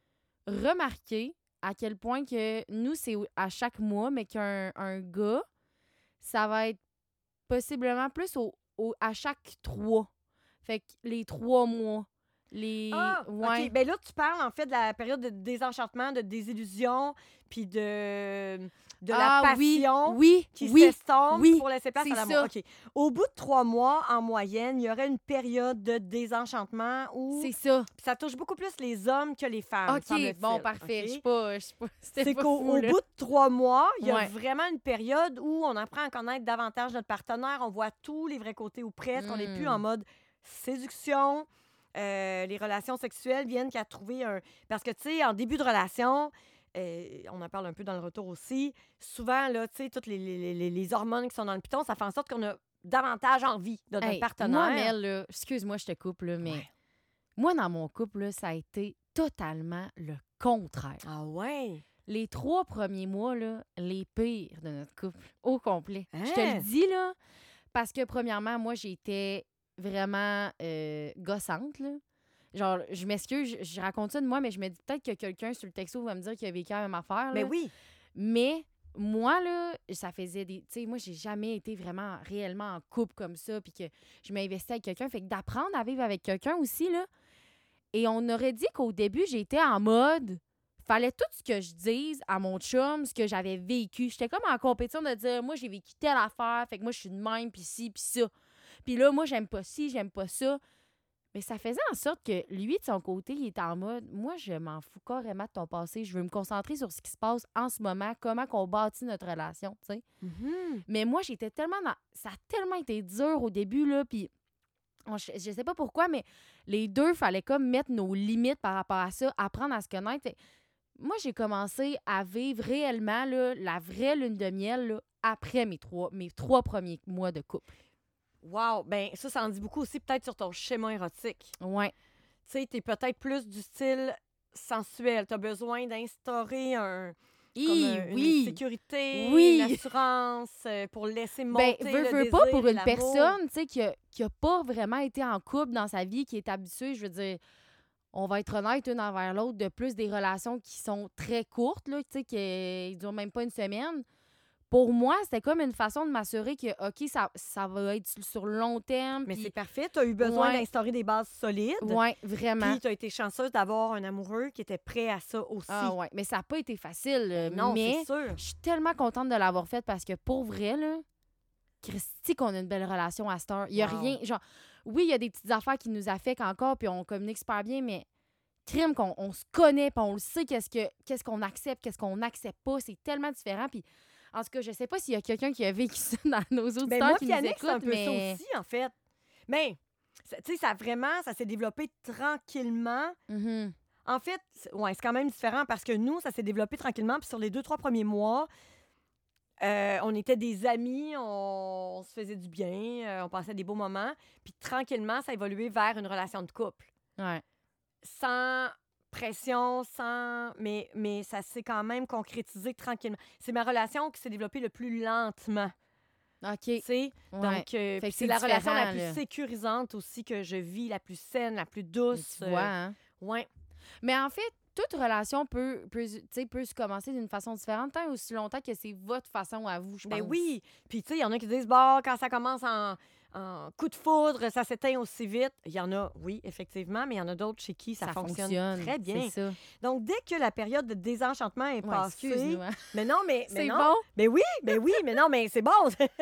[SPEAKER 4] remarquer à quel point que nous, c'est à chaque mois, mais qu'un gars, ça va être possiblement plus à chaque 3. Fait que les 3 mois.
[SPEAKER 3] Ah,
[SPEAKER 4] Ouais.
[SPEAKER 3] OK. Bien là, tu parles en fait de la période de désenchantement, de désillusion, puis de la passion
[SPEAKER 4] Oui,
[SPEAKER 3] qui
[SPEAKER 4] oui,
[SPEAKER 3] s'estompe
[SPEAKER 4] oui,
[SPEAKER 3] pour laisser place
[SPEAKER 4] c'est
[SPEAKER 3] à l'amour.
[SPEAKER 4] ça.
[SPEAKER 3] OK. Au bout de 3 mois, en moyenne, il y aurait une période de désenchantement où
[SPEAKER 4] c'est ça.
[SPEAKER 3] ça touche beaucoup plus les hommes que les femmes,
[SPEAKER 4] OK,
[SPEAKER 3] semble-t-il.
[SPEAKER 4] bon, parfait.
[SPEAKER 3] OK?
[SPEAKER 4] Je sais pas, c'était
[SPEAKER 3] C'est
[SPEAKER 4] pas
[SPEAKER 3] qu'au
[SPEAKER 4] fou, là.
[SPEAKER 3] bout de 3 mois, il y a
[SPEAKER 4] Ouais.
[SPEAKER 3] vraiment une période où on apprend à connaître davantage notre partenaire. On voit tous les vrais côtés ou presque. On n'est plus en mode séduction. Les relations sexuelles viennent qu'à trouver un... Parce que, tu sais, en début de relation, on en parle un peu dans le retour aussi, souvent, là, tu sais, toutes les hormones qui sont dans le piton, ça fait en sorte qu'on a davantage envie de notre
[SPEAKER 4] Hey,
[SPEAKER 3] partenaire.
[SPEAKER 4] moi, Mel, là, excuse-moi, je te coupe, là, mais
[SPEAKER 3] Ouais.
[SPEAKER 4] moi, dans mon couple, là, ça a été totalement le contraire.
[SPEAKER 3] Ah ouais?
[SPEAKER 4] Les 3 premiers mois, là, les pires de notre couple, au complet. Je te
[SPEAKER 3] Hein?
[SPEAKER 4] le dis, là, parce que, premièrement, moi, j'étais vraiment gossante, là. Genre, je m'excuse, je raconte ça de moi, mais je me dis peut-être que quelqu'un sur le texto va me dire qu'il a vécu la même affaire, là.
[SPEAKER 3] Mais oui.
[SPEAKER 4] Mais moi, là, ça faisait des... Tu sais, moi, j'ai jamais été vraiment réellement en couple comme ça, puis que je m'investis avec quelqu'un. Fait que d'apprendre à vivre avec quelqu'un aussi, là. Et on aurait dit qu'au début, j'étais en mode... Fallait tout ce que je dise à mon chum, ce que j'avais vécu. J'étais comme en compétition de dire, moi, j'ai vécu telle affaire, fait que moi, je suis de même, puis ci, puis ça. Puis là, moi, j'aime pas ci, j'aime pas ça. Mais ça faisait en sorte que lui, de son côté, il était en mode, moi, je m'en fous carrément de ton passé. Je veux me concentrer sur ce qui se passe en ce moment, comment qu'on bâtit notre relation, tu sais.
[SPEAKER 3] Mhm.
[SPEAKER 4] Mais moi, j'étais tellement dans... Ça a tellement été dur au début, là, puis je sais pas pourquoi, mais les deux, fallait comme mettre nos limites par rapport à ça, apprendre à se connaître. Moi, j'ai commencé à vivre réellement là, la vraie lune de miel là, après mes 3 premiers mois de couple.
[SPEAKER 3] Wow! Ben ça en dit beaucoup aussi peut-être sur ton schéma érotique.
[SPEAKER 4] Ouais.
[SPEAKER 3] Tu sais, t'es peut-être plus du style sensuel. T'as besoin d'instaurer une sécurité,
[SPEAKER 4] Oui.
[SPEAKER 3] une assurance pour laisser
[SPEAKER 4] Ben,
[SPEAKER 3] monter le
[SPEAKER 4] veux
[SPEAKER 3] désir
[SPEAKER 4] pas pour
[SPEAKER 3] et
[SPEAKER 4] une
[SPEAKER 3] l'amour.
[SPEAKER 4] personne, tu sais, qui a pas vraiment été en couple dans sa vie, qui est habituée, je veux dire, on va être honnête une envers l'autre, de plus des relations qui sont très courtes, là, tu sais, qui durent même pas une semaine. Pour moi, c'était comme une façon de m'assurer que, OK, ça va être sur le long terme.
[SPEAKER 3] Mais
[SPEAKER 4] puis-
[SPEAKER 3] c'est parfait. T'as eu besoin
[SPEAKER 4] Ouais.
[SPEAKER 3] d'instaurer des bases solides.
[SPEAKER 4] Ouais, vraiment.
[SPEAKER 3] Puis t'as été chanceuse d'avoir un amoureux qui était prêt à ça aussi.
[SPEAKER 4] Ah ouais, mais ça n'a pas été facile.
[SPEAKER 3] Non,
[SPEAKER 4] mais
[SPEAKER 3] c'est sûr.
[SPEAKER 4] je suis tellement contente de l'avoir fait parce que pour vrai, là, Christy, qu'on a une belle relation à cette heure. Il y a
[SPEAKER 3] Wow.
[SPEAKER 4] rien. Genre, oui, il y a des petites affaires qui nous affectent encore, puis on communique super bien, mais crime qu'on on se connaît, puis on le sait qu'est-ce qu'on accepte, qu'est-ce qu'on n'accepte pas. C'est tellement différent. Puis, en tout cas, je sais pas s'il y a quelqu'un qui a vécu ça dans nos auditeurs
[SPEAKER 3] Ben moi,
[SPEAKER 4] qui nous
[SPEAKER 3] Yannick, c'est un
[SPEAKER 4] écoutent,
[SPEAKER 3] peu
[SPEAKER 4] mais...
[SPEAKER 3] ça aussi, en fait. Mais, tu sais, ça s'est développé tranquillement.
[SPEAKER 4] Mhm.
[SPEAKER 3] En fait, c'est quand même différent parce que nous, ça s'est développé tranquillement. Puis sur les 2-3 premiers mois, on était des amis, on se faisait du bien, on passait des beaux moments. Puis tranquillement, ça a évolué vers une relation de couple.
[SPEAKER 4] Ouais.
[SPEAKER 3] Sans pression, mais ça s'est quand même concrétisé tranquillement. C'est ma relation qui s'est développée le plus lentement.
[SPEAKER 4] OK.
[SPEAKER 3] Tu sais?
[SPEAKER 4] Ouais.
[SPEAKER 3] Donc,
[SPEAKER 4] Fait
[SPEAKER 3] puis
[SPEAKER 4] que
[SPEAKER 3] c'est
[SPEAKER 4] c'est
[SPEAKER 3] la relation la
[SPEAKER 4] différent,
[SPEAKER 3] plus
[SPEAKER 4] là.
[SPEAKER 3] sécurisante aussi que je vis, la plus saine, la plus douce.
[SPEAKER 4] Tu vois, hein?
[SPEAKER 3] Ouais.
[SPEAKER 4] Mais en fait, toute relation peut se commencer d'une façon différente, tant aussi longtemps que c'est votre façon à vous, je pense.
[SPEAKER 3] Ben oui. Puis, tu sais, il y en a qui disent, bon, quand ça commence en coup de foudre, ça s'éteint aussi vite. Il y en a, oui, effectivement, mais il y en a d'autres chez qui ça fonctionne très bien.
[SPEAKER 4] C'est ça.
[SPEAKER 3] Donc, dès que la période de désenchantement est
[SPEAKER 4] Ouais,
[SPEAKER 3] passée...
[SPEAKER 4] excuse-nous, hein.
[SPEAKER 3] Mais non, mais
[SPEAKER 4] C'est
[SPEAKER 3] non.
[SPEAKER 4] bon?
[SPEAKER 3] Mais oui, mais non, mais c'est bon.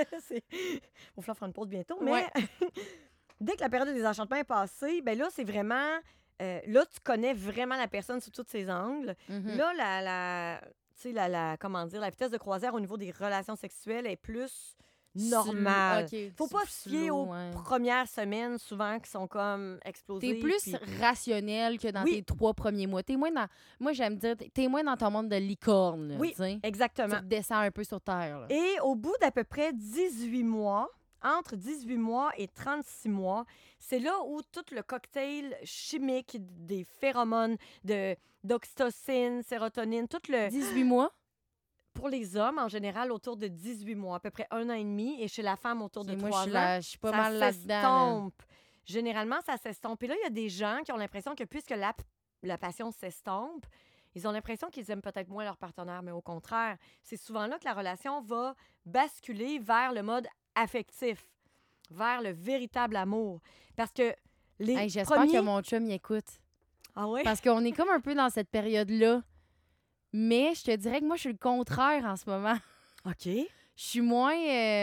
[SPEAKER 3] On va faire une pause bientôt, mais
[SPEAKER 4] Ouais.
[SPEAKER 3] dès que la période de désenchantement est passée, ben là, c'est vraiment... là, tu connais vraiment la personne sous tous ses angles.
[SPEAKER 4] Mhm.
[SPEAKER 3] Là, tu sais, comment dire, la vitesse de croisière au niveau des relations sexuelles est plus normale.
[SPEAKER 4] OK,
[SPEAKER 3] Faut pas se fier
[SPEAKER 4] slow,
[SPEAKER 3] aux
[SPEAKER 4] ouais.
[SPEAKER 3] premières semaines, souvent, qui sont comme explosées.
[SPEAKER 4] T'es plus
[SPEAKER 3] puis-
[SPEAKER 4] rationnel que dans
[SPEAKER 3] Oui.
[SPEAKER 4] tes 3 premiers mois. T'es moins dans... Moi, j'aime dire, t'es moins dans ton monde de licorne.
[SPEAKER 3] Oui,
[SPEAKER 4] tu sais. Tu
[SPEAKER 3] exactement.
[SPEAKER 4] redescends un peu sur terre. Là.
[SPEAKER 3] Et au bout d'à peu près 18 mois, entre 18 mois et 36 mois, c'est là où tout le cocktail chimique des phéromones, d'oxytocine, sérotonine, tout le...
[SPEAKER 4] 18 mois?
[SPEAKER 3] Pour les hommes, en général, autour de 18 mois, à peu près 1 an et demi, et chez la femme, autour de
[SPEAKER 4] Et
[SPEAKER 3] 3
[SPEAKER 4] moi,
[SPEAKER 3] ans.
[SPEAKER 4] je suis pas
[SPEAKER 3] ça
[SPEAKER 4] mal là-dedans. là.
[SPEAKER 3] s'estompe. Généralement, ça s'estompe. Et là, il y a des gens qui ont l'impression que puisque la passion s'estompe, ils ont l'impression qu'ils aiment peut-être moins leur partenaire, mais au contraire, c'est souvent là que la relation va basculer vers le mode affectif, vers le véritable amour. Parce que les
[SPEAKER 4] Hey, j'espère
[SPEAKER 3] premiers...
[SPEAKER 4] que mon chum y écoute.
[SPEAKER 3] Ah oui?
[SPEAKER 4] Parce qu'on est comme un peu dans cette période-là. Mais je te dirais que moi, je suis le contraire en ce moment.
[SPEAKER 3] OK.
[SPEAKER 4] Je suis moins...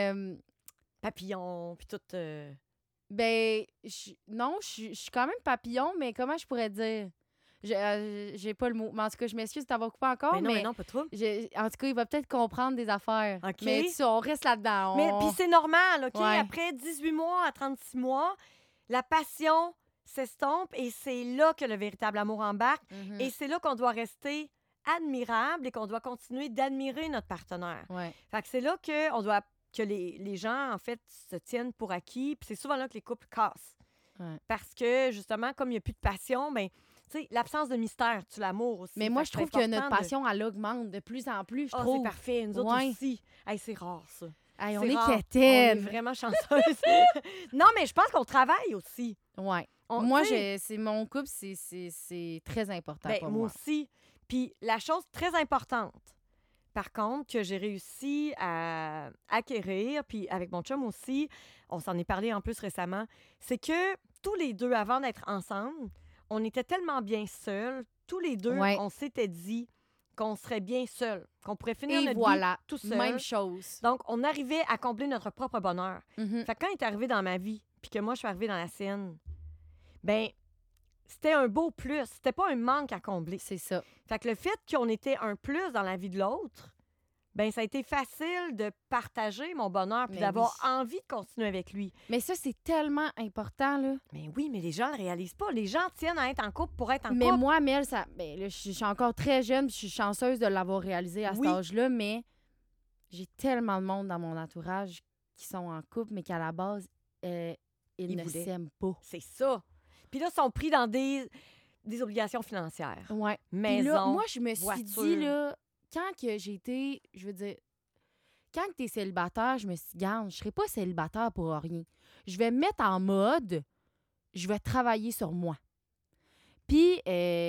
[SPEAKER 3] Papillon, puis tout...
[SPEAKER 4] Ben, non, je suis quand même papillon, mais comment je pourrais dire? J'ai pas le mot. Mais en tout cas, je m'excuse de t'avoir coupé encore,
[SPEAKER 3] Ben non,
[SPEAKER 4] mais
[SPEAKER 3] mais non, pas trop.
[SPEAKER 4] en tout cas, il va peut-être comprendre des affaires.
[SPEAKER 3] OK.
[SPEAKER 4] Mais tu sais, on reste là-dedans.
[SPEAKER 3] Mais puis c'est normal, OK?
[SPEAKER 4] Ouais.
[SPEAKER 3] Après 18 mois à 36 mois, la passion s'estompe et c'est là que le véritable amour embarque.
[SPEAKER 4] Mhm.
[SPEAKER 3] Et c'est là qu'on doit rester admirable et qu'on doit continuer d'admirer notre partenaire.
[SPEAKER 4] Ouais.
[SPEAKER 3] Fait que c'est là que les gens, en fait, se tiennent pour acquis. Puis c'est souvent là que les couples cassent.
[SPEAKER 4] Ouais.
[SPEAKER 3] Parce que, justement, comme il n'y a plus de passion, ben, tu sais, l'absence de mystère tue l'amour aussi.
[SPEAKER 4] Mais moi,
[SPEAKER 3] Fait
[SPEAKER 4] je
[SPEAKER 3] que
[SPEAKER 4] trouve
[SPEAKER 3] c'est
[SPEAKER 4] que notre
[SPEAKER 3] important de-
[SPEAKER 4] passion, elle augmente de plus en plus, je
[SPEAKER 3] Ah,
[SPEAKER 4] trouve.
[SPEAKER 3] c'est parfait. Nous autres
[SPEAKER 4] Ouais.
[SPEAKER 3] aussi. Hey, c'est rare, ça.
[SPEAKER 4] Hey, on
[SPEAKER 3] C'est
[SPEAKER 4] est
[SPEAKER 3] rare. On est
[SPEAKER 4] quétaines.
[SPEAKER 3] vraiment chanceuse. Non, mais je pense qu'on travaille aussi.
[SPEAKER 4] Ouais.
[SPEAKER 3] On-
[SPEAKER 4] Moi,
[SPEAKER 3] tu sais,
[SPEAKER 4] c'est mon couple, c'est très important
[SPEAKER 3] ben,
[SPEAKER 4] pour
[SPEAKER 3] moi
[SPEAKER 4] moi.
[SPEAKER 3] aussi. Puis la chose très importante, par contre, que j'ai réussi à acquérir, puis avec mon chum aussi, on s'en est parlé en plus récemment, c'est que tous les deux, avant d'être ensemble, on était tellement bien seuls. Tous les deux,
[SPEAKER 4] Ouais.
[SPEAKER 3] on s'était dit qu'on serait bien seuls, qu'on pourrait finir
[SPEAKER 4] Et
[SPEAKER 3] notre
[SPEAKER 4] voilà,
[SPEAKER 3] vie tout seul.
[SPEAKER 4] même chose.
[SPEAKER 3] Donc, on arrivait à combler notre propre bonheur.
[SPEAKER 4] Mhm.
[SPEAKER 3] Fait que quand il est arrivé dans ma vie, puis que moi, je suis arrivée dans la sienne, ben c'était un beau plus. C'était pas un manque à combler.
[SPEAKER 4] C'est ça.
[SPEAKER 3] Fait que le fait qu'on était un plus dans la vie de l'autre, ben ça a été facile de partager mon bonheur puis
[SPEAKER 4] Mais
[SPEAKER 3] d'avoir
[SPEAKER 4] oui.
[SPEAKER 3] envie de continuer avec lui.
[SPEAKER 4] Mais ça, c'est tellement important, là.
[SPEAKER 3] Mais oui, mais les gens le réalisent pas. Les gens tiennent à être en couple pour être en
[SPEAKER 4] Mais
[SPEAKER 3] couple.
[SPEAKER 4] moi, Mel, ben, là, je suis encore très jeune, puis je suis chanceuse de l'avoir réalisé à cet
[SPEAKER 3] Oui.
[SPEAKER 4] âge-là, mais j'ai tellement de monde dans mon entourage qui sont en couple, mais qu'à la base, ils
[SPEAKER 3] Ils
[SPEAKER 4] ne
[SPEAKER 3] voulaient.
[SPEAKER 4] s'aiment pas.
[SPEAKER 3] C'est ça. Puis là, ils sont pris dans des obligations financières.
[SPEAKER 4] Ouais. Puis
[SPEAKER 3] Maison,
[SPEAKER 4] là, moi, je me suis
[SPEAKER 3] voiture.
[SPEAKER 4] dit, là, quand que j'ai été, je veux dire, quand tu es célibataire, je me suis dit, garde, je serai pas célibataire pour rien. Je vais me mettre en mode, je vais travailler sur moi. Puis,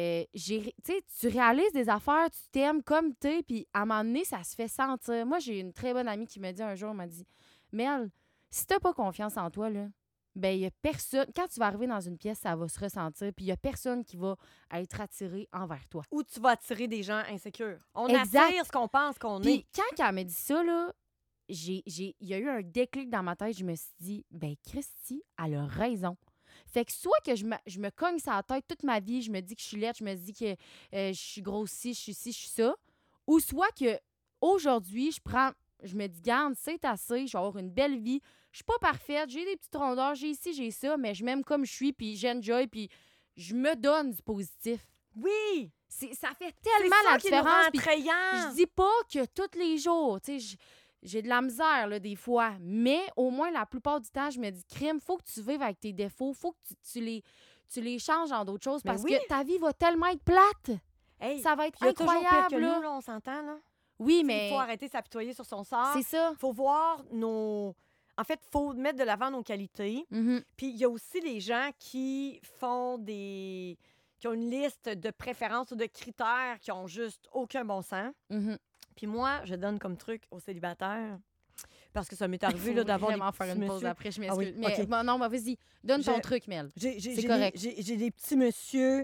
[SPEAKER 4] tu réalises des affaires, tu t'aimes comme t'es, puis à un moment donné, ça se fait sentir. Moi, j'ai une très bonne amie qui m'a dit un jour, elle m'a dit, Mel, si t'as pas confiance en toi, là, ben il y a personne, quand tu vas arriver dans une pièce, ça va se ressentir, puis il y a personne qui va être attiré envers toi.
[SPEAKER 3] Où tu vas attirer des gens insécures. On
[SPEAKER 4] Exact.
[SPEAKER 3] attire ce qu'on pense qu'on est.
[SPEAKER 4] Puis quand elle m'a dit ça, là, il y a eu un déclic dans ma tête. Je me suis dit, ben Christy, elle a raison. Fait que soit que je me cogne sur la tête toute ma vie, je me dis que je suis laide, je me dis que je suis grossie, je suis ci, je suis ça, ou soit que aujourd'hui, je me dis, garde, c'est assez, je vais avoir une belle vie, je suis pas parfaite, j'ai des petites rondeurs, j'ai ci, j'ai ça, mais je m'aime comme je suis, puis j'enjoy, puis je me donne du positif.
[SPEAKER 3] Oui!
[SPEAKER 4] Ça fait
[SPEAKER 3] C'est
[SPEAKER 4] tellement
[SPEAKER 3] ça
[SPEAKER 4] la
[SPEAKER 3] qui nous rend
[SPEAKER 4] différence. Puis
[SPEAKER 3] attrayants.
[SPEAKER 4] je dis pas que tous les jours, tu sais, j'ai de la misère, là, des fois, mais au moins, la plupart du temps, je me dis, crime, faut que tu vives avec tes défauts, faut que tu les changes en d'autres choses,
[SPEAKER 3] Ben
[SPEAKER 4] parce
[SPEAKER 3] oui.
[SPEAKER 4] que ta vie va tellement être plate.
[SPEAKER 3] Hey,
[SPEAKER 4] Ça va être
[SPEAKER 3] il y a toujours pire
[SPEAKER 4] incroyable,
[SPEAKER 3] que
[SPEAKER 4] là.
[SPEAKER 3] nous, là, on s'entend, là.
[SPEAKER 4] Oui,
[SPEAKER 3] Il
[SPEAKER 4] mais
[SPEAKER 3] faut arrêter de s'apitoyer sur son sort.
[SPEAKER 4] c'est ça.
[SPEAKER 3] Il faut voir nos... En fait, il faut mettre de l'avant nos qualités.
[SPEAKER 4] Mhm.
[SPEAKER 3] Puis il y a aussi les gens qui font qui ont une liste de préférences ou de critères qui ont juste aucun bon sens.
[SPEAKER 4] Mhm.
[SPEAKER 3] Puis moi, je donne comme truc aux célibataires, parce que ça m'est arrivé
[SPEAKER 4] Faut
[SPEAKER 3] là, d'avoir des
[SPEAKER 4] vraiment faire
[SPEAKER 3] petits
[SPEAKER 4] une pause
[SPEAKER 3] messieurs.
[SPEAKER 4] après, je
[SPEAKER 3] Ah oui,
[SPEAKER 4] m'excuse. Mais
[SPEAKER 3] OK.
[SPEAKER 4] bon, non, vas-y, donne ton
[SPEAKER 3] Je-
[SPEAKER 4] truc, Mel.
[SPEAKER 3] J'ai
[SPEAKER 4] C'est correct.
[SPEAKER 3] j'ai des petits messieurs,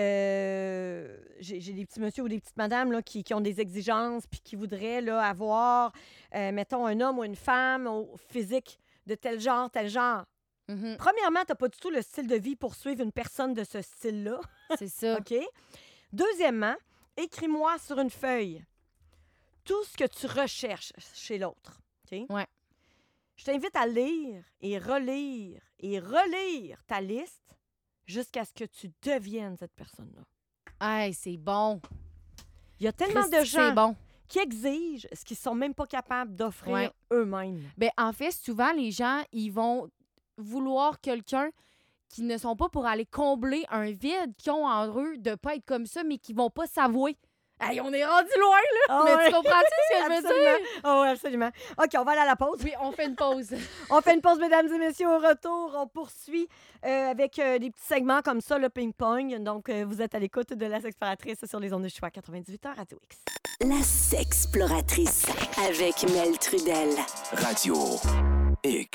[SPEAKER 3] j'ai des petits messieurs ou des petites madames là, qui ont des exigences puis qui voudraient là, avoir, mettons, un homme ou une femme au physique de tel genre, tel genre.
[SPEAKER 4] Mhm,
[SPEAKER 3] Premièrement, tu n'as pas du tout le style de vie pour suivre une personne de ce style-là.
[SPEAKER 4] c'est ça.
[SPEAKER 3] OK? Deuxièmement, écris-moi sur une feuille tout ce que tu recherches chez l'autre. OK?
[SPEAKER 4] Ouais.
[SPEAKER 3] Je t'invite à lire et relire ta liste jusqu'à ce que tu deviennes cette personne-là.
[SPEAKER 4] Hey, c'est bon.
[SPEAKER 3] Il y a tellement
[SPEAKER 4] Christy,
[SPEAKER 3] de
[SPEAKER 4] c'est
[SPEAKER 3] gens
[SPEAKER 4] bon.
[SPEAKER 3] qui exigent ce qu'ils sont même pas capables d'offrir
[SPEAKER 4] Ouais.
[SPEAKER 3] eux-mêmes.
[SPEAKER 4] Ben, en fait, souvent, les gens, ils vont vouloir quelqu'un qui ne sont pas pour aller combler un vide qu'ils ont en eux de pas être comme ça, mais qui vont pas s'avouer. Hey, on est rendu loin, là!
[SPEAKER 3] Ah
[SPEAKER 4] mais
[SPEAKER 3] ouais.
[SPEAKER 4] tu comprends-tu ce que je veux dire?
[SPEAKER 3] Absolument. Ah oui, absolument. OK, on va aller à la pause.
[SPEAKER 4] Oui, on fait une pause.
[SPEAKER 3] On fait une pause, mesdames et messieurs. Au retour, on poursuit avec des petits segments comme ça, le ping-pong. Donc, vous êtes à l'écoute de La Sexploratrice sur les ondes de choix 98h Radio X.
[SPEAKER 2] La Sexploratrice avec Mel Trudel.
[SPEAKER 1] Radio X.